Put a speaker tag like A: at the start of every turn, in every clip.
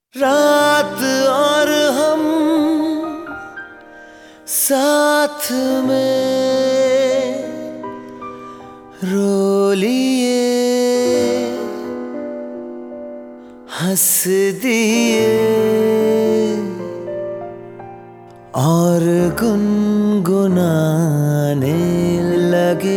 A: रात और हम साथ में रो लिए, हंस दिए और गुनगुनाने लगे।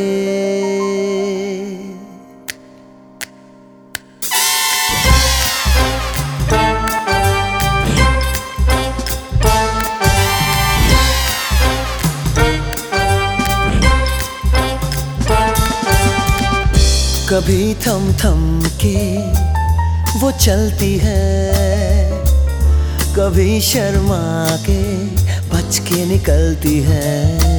A: कभी थम थम के वो चलती है, कभी शर्मा के बच के निकलती है,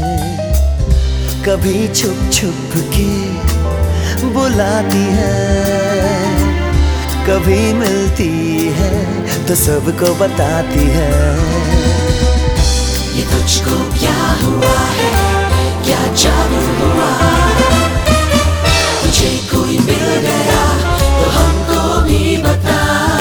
A: कभी छुप छुप के बुलाती है, कभी मिलती है तो सबको बताती है।
B: ये तुझको क्या हुआ है, क्या जादू हुआ, तुझे कोई मिल गया तो हमको भी बता।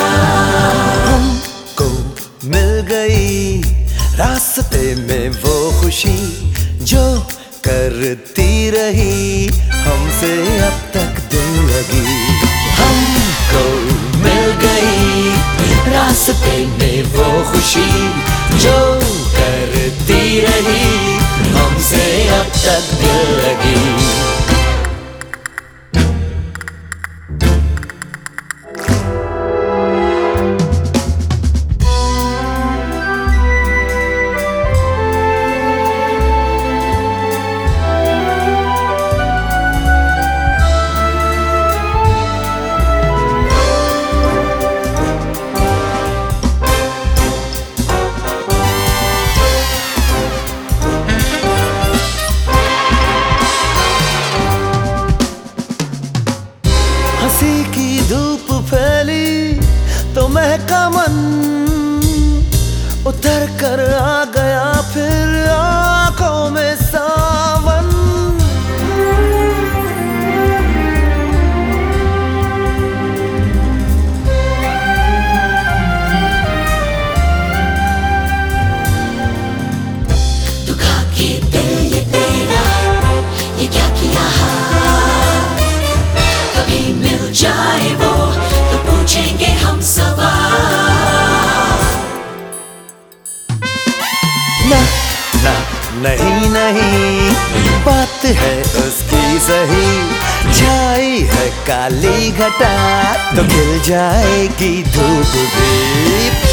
A: हमको मिल गई रास्ते में वो खुशी जो करती रही हमसे अब तक दिल लगी।
B: हमको मिल गई रास्ते में वो खुशी जो करती रही हमसे अब तक दिल लगी।
A: हंसी की धूप फैली तो महका मन, उतर कर आ गया फिर आंखों में सावन।
B: दुखा के दिल ये तेरा ये क्या किया, कभी मिल जाए वो तो पूछेंगे हम सवाल।
A: ना ना नहीं नहीं बात है उसकी सही, छाई है काली घटा तो खिल जाएगी धूप भी।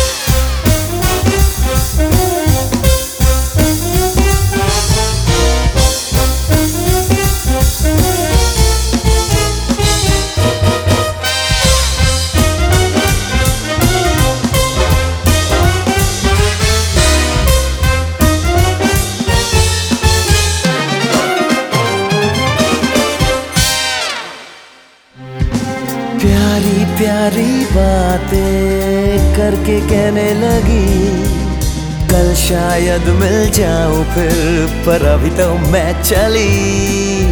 A: प्यारी प्यारी बातें करके कहने लगी, कल शायद मिल जाऊं फिर पर अभी तो मैं चली।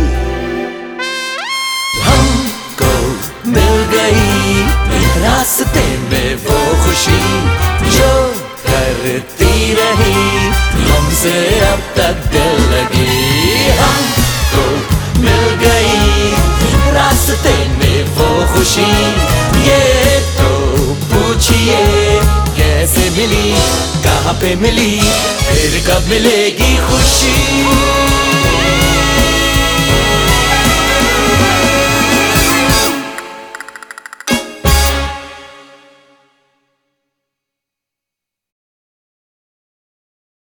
B: हमको मिल गई रास्ते में वो खुशी जो करती रही हमसे अब तक दिल लगी। हमको मिल गई रास्ते में वो खुशी, ये तो पूछिए कैसे मिली, कहाँ पे मिली, फिर कब मिलेगी खुशी।